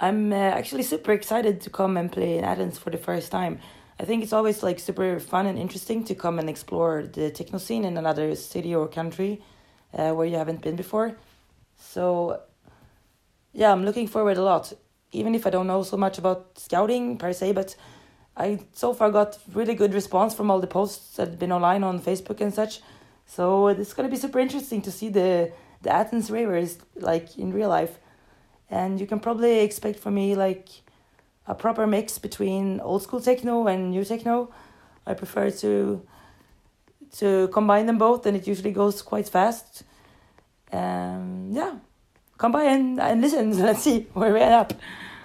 I'm actually super excited to come and play in Athens for the first time. I think it's always like super fun and interesting to come and explore the techno scene in another city or country where you haven't been before. So yeah, I'm looking forward a lot, even if I don't know so much about scouting per se, but I so far got really good response from all the posts that have been online on Facebook and such. So it's gonna be super interesting to see the Athens ravers like in real life, and you can probably expect from me like a proper mix between old school techno and new techno. I prefer to combine them both, and it usually goes quite fast. Yeah, come by and listen. Let's see where we end up.